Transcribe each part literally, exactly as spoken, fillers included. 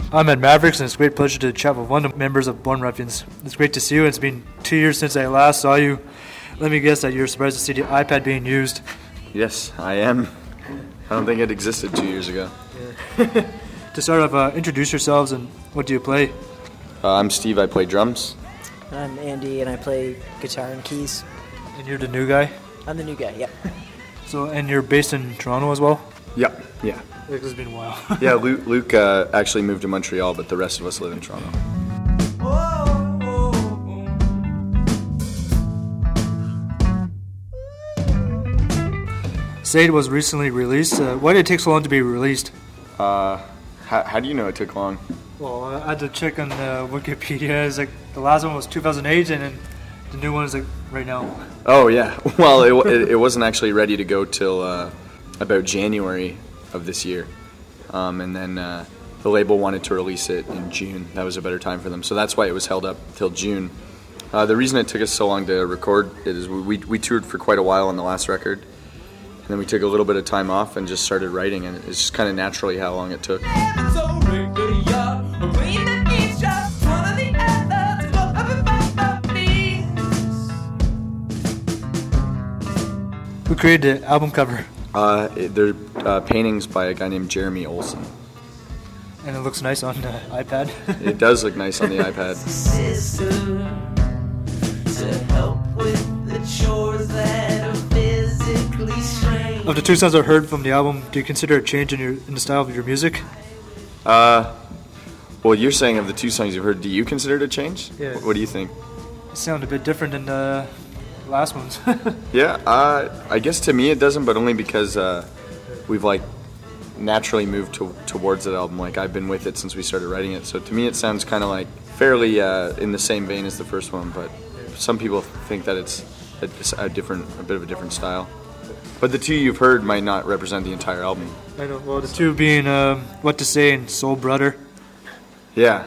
I'm at Mavericks, and it's a great pleasure to chat with one of the members of Born Ruffians. It's great to see you. It's been two years since I last saw you. Let me guess that you're surprised to see the iPad being used. Yes, I am. I don't think it existed two years ago. Yeah. To start off, uh, introduce yourselves and what do you play? Uh, I'm Steve. I play drums. I'm Andy, and I play guitar and keys. And you're the new guy? I'm the new guy, yep. So, and you're based in Toronto as well? Yep, yeah. It's been a while. Yeah, Luke, Luke uh, actually moved to Montreal, but the rest of us live in Toronto. Say It was recently released. Uh, why did it take so long to be released? Uh, how, how do you know it took long? Well, I had to check on uh, Wikipedia. It's like the last one was two thousand eight, and then the new one is like right now. Oh yeah. Well, it it, it wasn't actually ready to go till uh, about January of this year, um, and then uh, the label wanted to release it in June. That was a better time for them, so that's why it was held up till June. Uh, the reason it took us so long to record it is we we toured for quite a while on the last record. And then we took a little bit of time off and just started writing, and it's just kind of naturally how long it took. Who created the album cover? Uh, it, they're uh, paintings by a guy named Jeremy Olson. And it looks nice on the iPad. It does look nice on the iPad. Of the two songs I've heard from the album, do you consider a change in your in the style of your music? Uh, well, you're saying of the two songs you've heard, do you consider it a change? Yeah. What do you think? It sounded a bit different than the last ones. Yeah, uh, I guess to me it doesn't, but only because uh, we've like naturally moved to, towards that album. Like I've been with it since we started writing it, so to me it sounds kind of like fairly uh, in the same vein as the first one. But some people think that it's a, a different, a bit of a different style. But the two you've heard might not represent the entire album. I know. Well, the two being um, What to Say and Soul Brother. Yeah.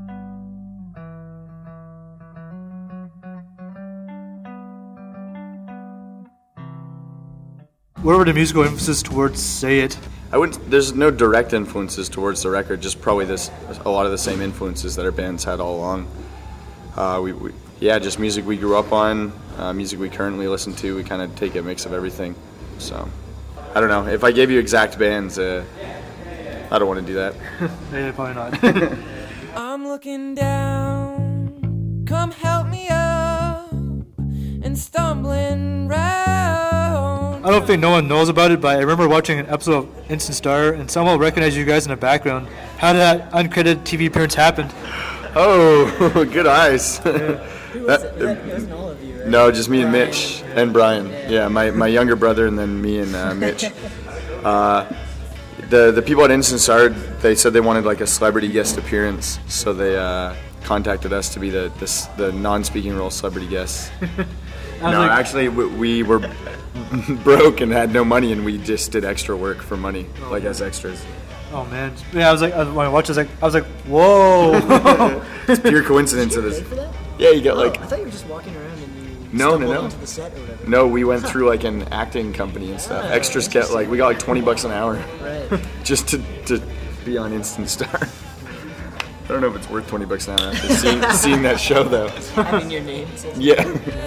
What were the musical emphasis towards Say It? I wouldn't. There's no direct influences towards the record. Just probably this a lot of the same influences that our bands had all along. Uh, we, we yeah, just music we grew up on, uh, music we currently listen to. We kind of take a mix of everything. So, I don't know. If I gave you exact bands, uh, I don't want to do that. Yeah, probably not. I'm looking down, come help me up, and stumbling round. I don't think no one knows about it, but I remember watching an episode of Instant Star, and someone recognized you guys in the background. How did that uncredited T V appearance happen? Oh, good eyes. Who was it? That wasn't all of you, right? No, just me and Mitch and Brian. Yeah, my, my younger brother and then me and uh, Mitch. Uh, the the people at Instant Star, they said they wanted like a celebrity guest appearance, so they uh, contacted us to be the the, the non-speaking role celebrity guests. No, like, actually, we, we were broke and had no money, and we just did extra work for money, oh, like as extras. Oh man, yeah. I was like, when I watched, I was like, I was like, whoa! It's pure coincidence. Did Of you this. pay for that? Yeah, you get Oh, like. I thought you were just walking around and you No, no, stumbled no. onto the set or whatever. No, we went through like an acting company and stuff. Oh, Extras get like we got like twenty bucks an hour, Right. just to, to be on Instant Star. I don't know if it's worth twenty bucks an hour after seeing, seeing that show though. Having your name says Yeah.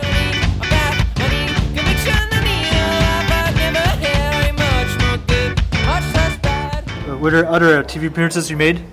Uh, What are other uh, T V appearances you made?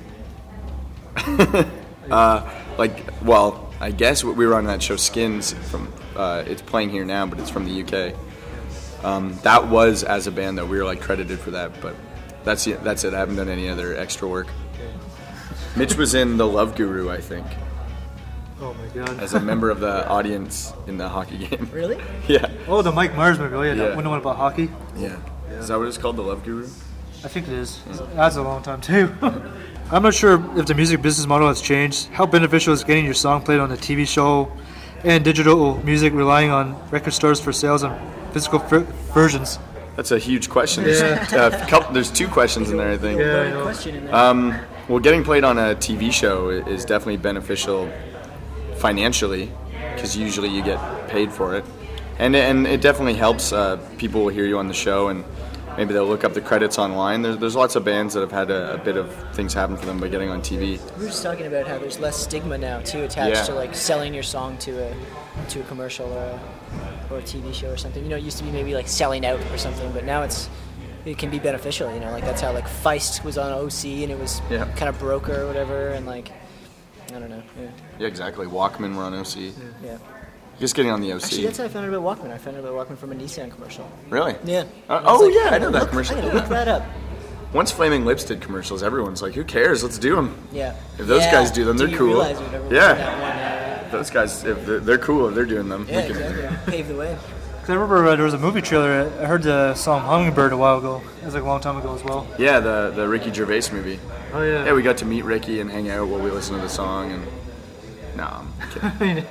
uh, like, well, I guess we were on that show Skins from. Uh, it's playing here now, but it's from the U K. Um, that was as a band though. We were like credited for that, but that's it. That's it. I haven't done any other extra work. Mitch was in The Love Guru, I think, Oh my god. as a member of the audience in the hockey game. Really? Yeah. Oh, the Mike Myers movie. Oh yeah, Yeah. that one the one about hockey. Yeah. Is that what it's called, The Love Guru? I think it is. That's a long time too. I'm not sure if the music business model has changed. How beneficial is getting your song played on a T V show and digital music relying on record stores for sales and physical ver- versions? That's a huge question. Yeah. There's, uh, couple, there's two questions in there, I think. Yeah, I Good know. question in there. Um, well, getting played on a T V show i- is definitely beneficial financially, because usually you get paid for it, and and it definitely helps. Uh, people will hear you on the show, and maybe they'll look up the credits online. There's, there's lots of bands that have had a, a bit of things happen for them by getting on T V. We were just talking about how there's less stigma now too attached Yeah. to like selling your song to a to a commercial or a, or a T V show or something. You know, it used to be maybe like selling out or something, but now it's it can be beneficial. You know, like that's how like Feist was on O C and it was Yeah. kind of broker or whatever, and like I don't know. Yeah. Yeah, exactly. Walkman were on O C. yeah. Just getting on the O C. Actually, that's how I found out about Walkman. I found out about Walkman from a Nissan commercial. Really? Yeah. Uh, And I was oh like, yeah, I I'm know gonna that look- commercial. I'm gonna look that up. Once Flaming Lips did commercials, everyone's like, "Who cares? Let's do them." Yeah. If those Yeah. guys do them, they're you cool. realize we've never Yeah. done that one, yeah. Those guys, if they're, they're cool, if they're doing them. Yeah, we can- exactly. Pave the way. 'Cause I remember uh, there was a movie trailer. I heard the song Hummingbird a while ago. It was like a long time ago as well. Yeah, the the Ricky Gervais movie. Oh yeah. Yeah, we got to meet Ricky and hang out while we listened to the song. And no, I'm kidding.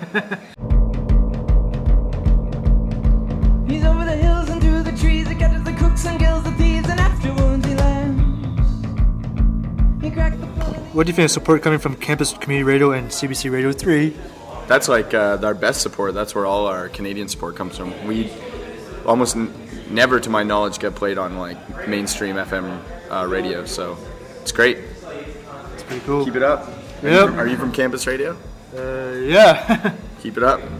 He's over the hills and through the trees. He catches the crooks and kills the thieves, and afterwards he lands. He cracked the phone. What do you think of support coming from Campus Community Radio and C B C Radio three? That's like uh, our best support. That's where all our Canadian support comes from. We almost n- never, to my knowledge, get played on like mainstream F M uh, radio. So it's great. It's pretty cool. Keep it up. Are you Yep. from- Are you from Campus Radio? Uh, yeah. Keep it up.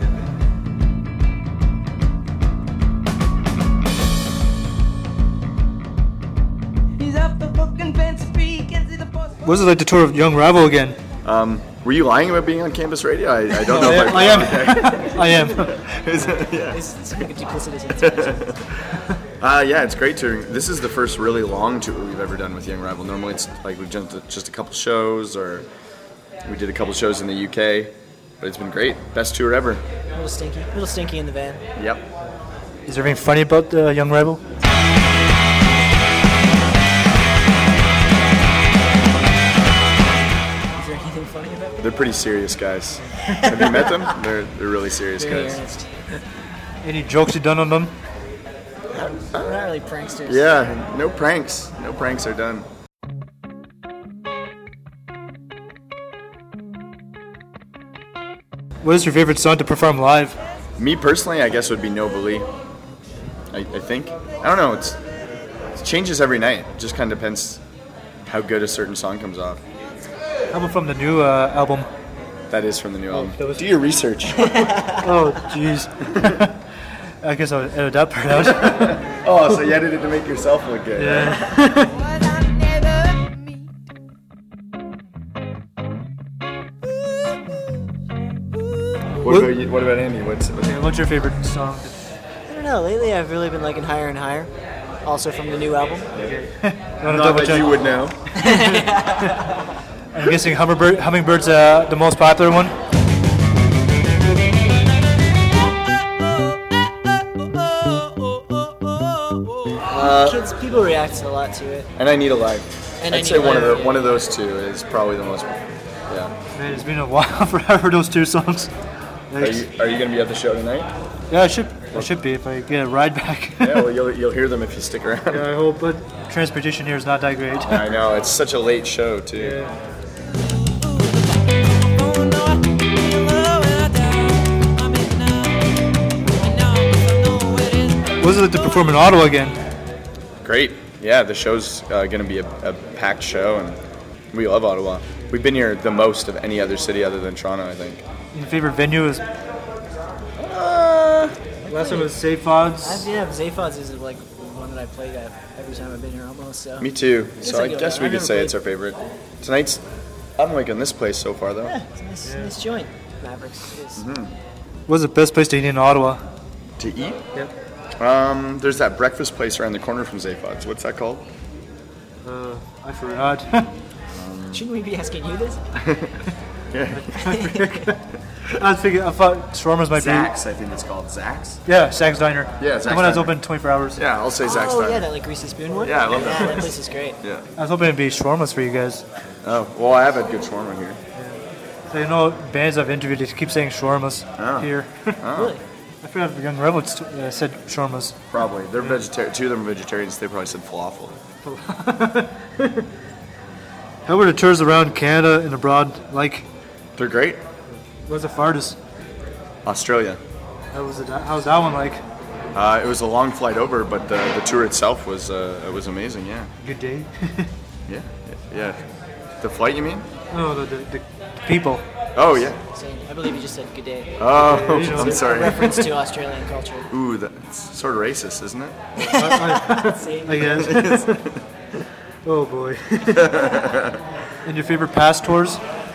He's up the fucking fence tree. Can't see the post. What was it like to tour with Young Rival again? Um, were you lying about being on Campus Radio? I, I don't know if I I, am. I am. Is it- yeah. It's, it's like a duplicitous interaction. Uh, yeah, it's great touring. This is the first really long tour we've ever done with Young Rival. Normally it's like we've done just a couple shows, or we did a couple shows in the U K, but it's been great. Best tour ever. A little stinky. A little stinky in the van. Yep. Is there anything funny about the Young Rival? Is there anything funny about it? They're pretty serious guys. Have you met them? They're they're really serious Very guys. earnest. Any jokes you done on them? We're not really pranksters. Yeah, no pranks. No pranks are done. What is your favorite song to perform live? Me personally, I guess would be Nobly. I, I think. I don't know. It's it changes every night. It just kind of depends how good a certain song comes off. How about from the new uh, album? That is from the new album. that was- Do your research. Oh, jeez. I guess I'll edit that part out. Oh, so you edited to make yourself look good. Yeah. What I never meet. What about you, what about Andy? What's, what's What's your favorite song? I don't know. Lately, I've really been liking Higher and Higher. Also from the new album. Wanna not double that check? you would know? I'm guessing Hummingbird, Hummingbird's uh, the most popular one. Kids, people react a lot to it. And I Need a Life. And I I'd Need say a one of Life, the yeah. one of those two is probably the most. Yeah. Man, it's been a while forever those two songs. Are you are you gonna be at the show tonight? Yeah, I should I should be if I get a ride back. Yeah. Well, you'll you'll hear them if you stick around. Yeah, I hope, but transportation here is not that great. I know it's such a late show too. Oh no, I feel love when I die. I'm in now. And now I know where it is. What was it like to perform in Ottawa again? Great. Yeah, the show's uh, gonna be a, a packed show, and we love Ottawa. We've been here the most of any other city other than Toronto, I think. Your favorite venue is Uh, last time was Safe I've, Odds. yeah, Zayfods is like one that I played at every time I've been here almost. So. me too. So like I a- guess we I've could never say played- it's our favorite. Tonight's, I'm liking this place so far though. Yeah, it's a nice, nice joint. Mavericks is. What's the best place to eat in Ottawa? To eat? Yep. Um, there's that breakfast place around the corner from Zayfods. What's that called? Uh, I forgot. Shouldn't we be asking you this? Yeah. I was thinking, I thought Shawarma's might Zach's, I think it's called Zach's. be. Yeah, Zach's Diner. Yeah, The Zach's one that's Diner. open twenty-four hours. Yeah, I'll say Zach's. Oh Diner. yeah, that like greasy spoon one. Yeah, I love that Yeah, place. that place is great. Yeah. I was hoping it'd be shawarmas for you guys. Oh, well, I have had good shawarma here. So you know, bands I've interviewed, they keep saying shawarmas Oh. here. Really? I forgot if Young Rebel uh, said shawarmas. Probably. They're vegetarian. Two of them are vegetarians. They probably said falafel. How were the tours around Canada and abroad like? They're great. What's the farthest? Australia. How was it? How's that one like? Uh, it was a long flight over, but the, the tour itself was uh, it was amazing. Yeah. Good day. Yeah. Yeah. The flight, you mean? No, the, the, the people. Oh yeah. Saying, I believe you just said good day. Oh, you know, I'm A sorry. reference to Australian culture. Ooh, that's sort of racist, isn't it? See? I guess. Oh boy. And your favorite past tours?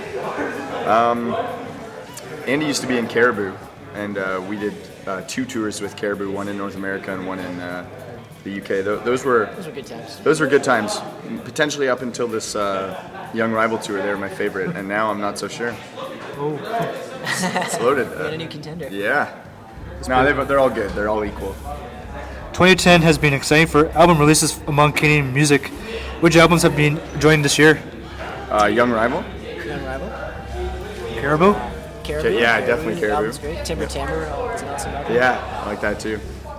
Andy used to be in Caribou, and uh, we did uh, two tours with Caribou, one in North America and one in uh, the U K. Th- those were Those were good times. those were good times. Potentially up until this uh, Young Rival tour, they were my favorite, and now I'm not so sure. Oh, It's loaded. We had a Uh, new contender. yeah. No, they're, they're all good. They're all equal. twenty ten has been exciting for album releases among Canadian music. Which albums have been joined this year? Uh, Young Rival. Young Rival. Caribou? Caribou. yeah, definitely The Caribou. album's great. Timber Timber. Oh, it's an awesome album. Yeah, I like that too.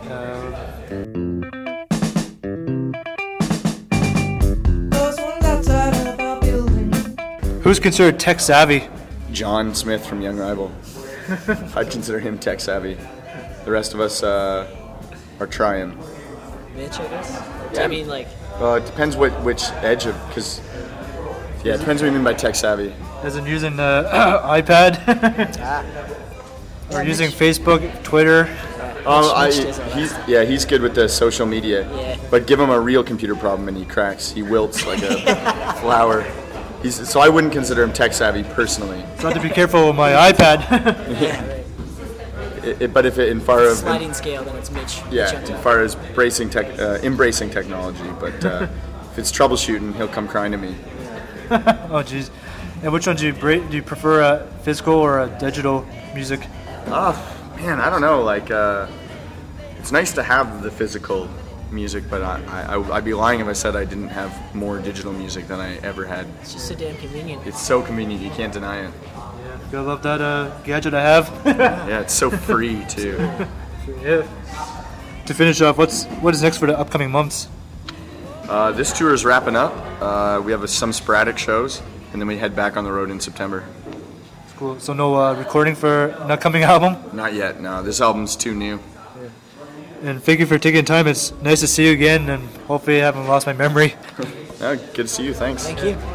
Those ones outside of our building. Who's considered tech savvy? John Smith from Young Rival. I'd consider him tech savvy. The rest of us uh, are trying. Mitch, I guess. Do Yeah. you mean like Well, it depends what which edge of because yeah, it depends what you mean by tech savvy. As in using the iPad? ah? Or Yeah, using Mitch. Facebook, Twitter? Um, I, Mitch does all that he's stuff. yeah, he's good with the social media. Yeah. But give him a real computer problem and he cracks. He wilts like a flower. He's so I wouldn't consider him tech savvy personally. So I have to be careful with my iPad. Yeah, right. It, it, but if it in far of Sliding scale, then it's Mitch. yeah, Mitch in on top. far as bracing tech, uh, embracing technology. But uh, if it's troubleshooting, he'll come crying to me. Oh jeez. And which one do you bra- do you prefer, uh, physical or uh, digital music? Oh man, I don't know. Like uh, it's nice to have the physical music, but I, I I'd be lying if I said I didn't have more digital music than I ever had. It's just so damn convenient. It's so convenient, you can't deny it. Yeah, gotta love that uh, gadget I have. Yeah, it's so free too. Yeah. To finish off, what's what is next for the upcoming months? Uh, this tour is wrapping up. Uh, we have uh, some sporadic shows, and then we head back on the road in September. Cool. So no uh, recording for an upcoming album. Not yet. No, this album's too new. And thank you for taking time. It's nice to see you again, and hopefully I haven't lost my memory. Uh, good to see you. Thanks. Thank you.